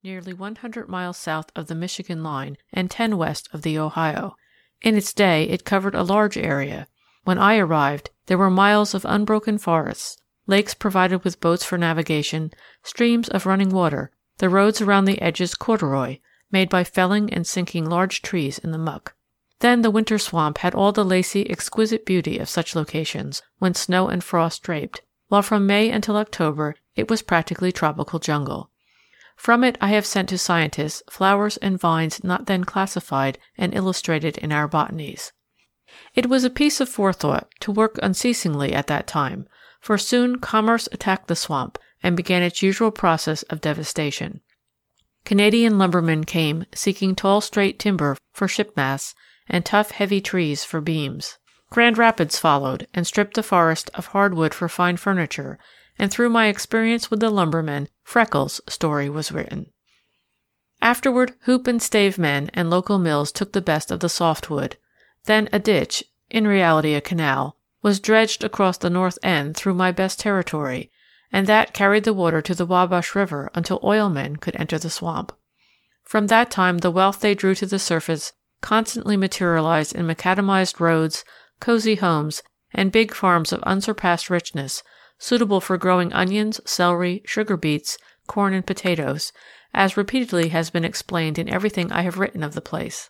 nearly 100 miles south of the Michigan line and 10 west of the Ohio. In its day, it covered a large area. When I arrived, there were miles of unbroken forests, lakes provided with boats for navigation, streams of running water, the roads around the edges corduroy, made by felling and sinking large trees in the muck. Then the winter swamp had all the lacy, exquisite beauty of such locations, when snow and frost draped, while from May until October it was practically tropical jungle. From it I have sent to scientists flowers and vines not then classified and illustrated in our botanies. It was a piece of forethought to work unceasingly at that time, for soon commerce attacked the swamp and began its usual process of devastation. Canadian lumbermen came seeking tall straight timber for shipmasts and tough heavy trees for beams. Grand Rapids followed and stripped the forest of hardwood for fine furniture, and through my experience with the lumbermen, Freckles' story was written. Afterward, hoop and stave men and local mills took the best of the softwood. Then a ditch, in reality a canal, was dredged across the north end through my best territory, and that carried the water to the Wabash River until oilmen could enter the swamp. From that time the wealth they drew to the surface constantly materialized in macadamized roads, cozy homes, and big farms of unsurpassed richness, suitable for growing onions, celery, sugar beets, corn, and potatoes, as repeatedly has been explained in everything I have written of the place.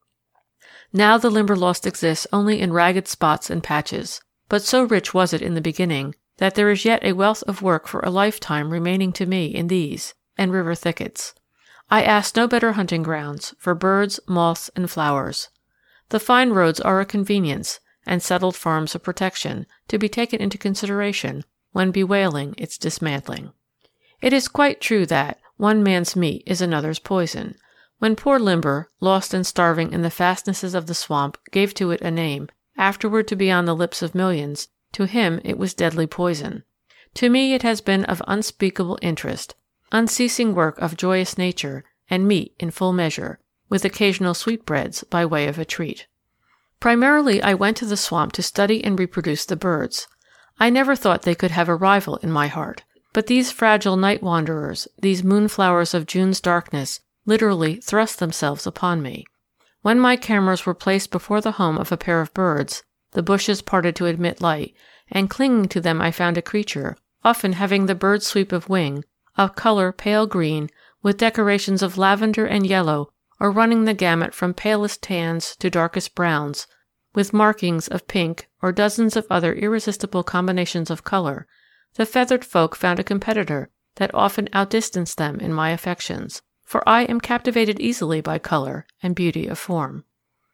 Now the Limberlost exists only in ragged spots and patches, but so rich was it in the beginning that there is yet a wealth of work for a lifetime remaining to me in these and river thickets. I ask no better hunting grounds for birds, moths, and flowers. The fine roads are a convenience, and settled farms a protection, to be taken into consideration when bewailing its dismantling. It is quite true that one man's meat is another's poison. When poor Limber, lost and starving in the fastnesses of the swamp, gave to it a name, afterward to be on the lips of millions, to him it was deadly poison. To me it has been of unspeakable interest, unceasing work of joyous nature, and meat in full measure, with occasional sweetbreads by way of a treat. Primarily I went to the swamp to study and reproduce the birds. I never thought they could have a rival in my heart, but these fragile night wanderers, these moonflowers of June's darkness, literally thrust themselves upon me. When my cameras were placed before the home of a pair of birds, the bushes parted to admit light, and clinging to them I found a creature, often having the bird's sweep of wing, of color pale green, with decorations of lavender and yellow, or running the gamut from palest tans to darkest browns, with markings of pink or dozens of other irresistible combinations of color. The feathered folk found a competitor that often outdistanced them in my affections, for I am captivated easily by color and beauty of form.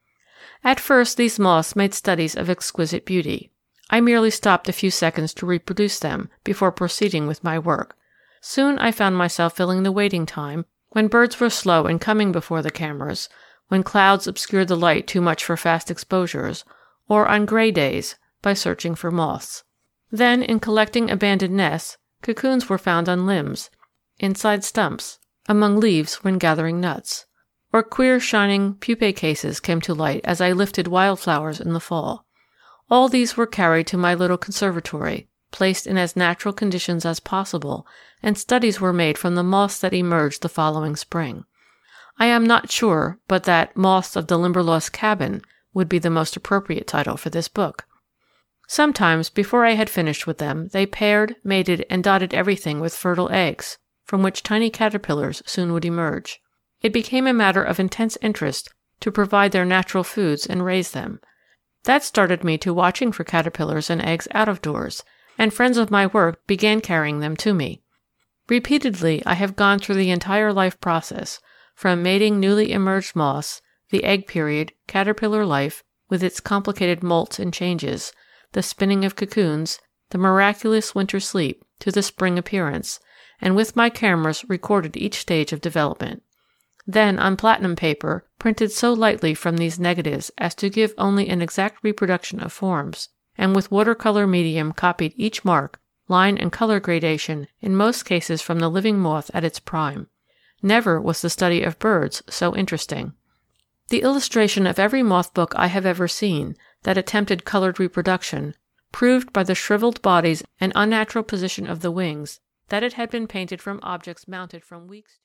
At first these moths made studies of exquisite beauty. I merely stopped a few seconds to reproduce them before proceeding with my work. Soon I found myself filling the waiting time, when birds were slow in coming before the cameras, when clouds obscured the light too much for fast exposures, or on gray days, by searching for moths. Then, in collecting abandoned nests, cocoons were found on limbs, inside stumps, among leaves when gathering nuts, or queer shining pupae cases came to light as I lifted wildflowers in the fall. All these were carried to my little conservatory, placed in as natural conditions as possible, and studies were made from the moths that emerged the following spring. I am not sure but that Moths of the Limberlost Cabin would be the most appropriate title for this book. Sometimes, before I had finished with them, they paired, mated, and dotted everything with fertile eggs, from which tiny caterpillars soon would emerge. It became a matter of intense interest to provide their natural foods and raise them. That started me to watching for caterpillars and eggs out of doors, and friends of my work began carrying them to me. Repeatedly I have gone through the entire life process, from mating newly emerged moths, the egg period, caterpillar life, with its complicated molts and changes, the spinning of cocoons, the miraculous winter sleep, to the spring appearance, and with my cameras recorded each stage of development. Then, on platinum paper, printed so lightly from these negatives as to give only an exact reproduction of forms, and with watercolor medium copied each mark, line and color gradation, in most cases from the living moth at its prime. Never was the study of birds so interesting. The illustration of every moth book I have ever seen that attempted colored reproduction proved by the shriveled bodies and unnatural position of the wings that it had been painted from objects mounted from weeks